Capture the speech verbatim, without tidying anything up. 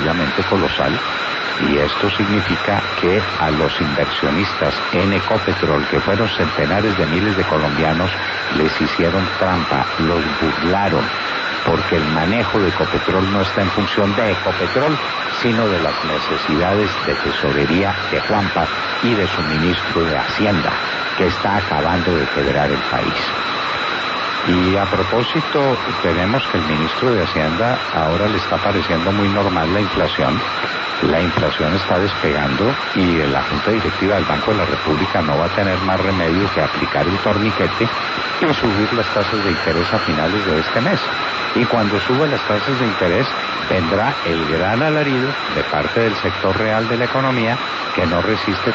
sencillamente colosal. Y esto significa que a los inversionistas en Ecopetrol, que fueron centenares de miles de colombianos, les hicieron trampa, los burlaron, porque el manejo de Ecopetrol no está en función de Ecopetrol, sino de las necesidades de tesorería de Juanpa y de su ministro de Hacienda, que está acabando de quebrar el país. Y a propósito, tenemos que el ministro de Hacienda ahora le está pareciendo muy normal la inflación. La inflación está despegando y la Junta Directiva del Banco de la República no va a tener más remedio que aplicar el torniquete y subir las tasas de interés a finales de este mes. Y cuando suba las tasas de interés, vendrá el gran alarido de parte del sector real de la economía, que no resiste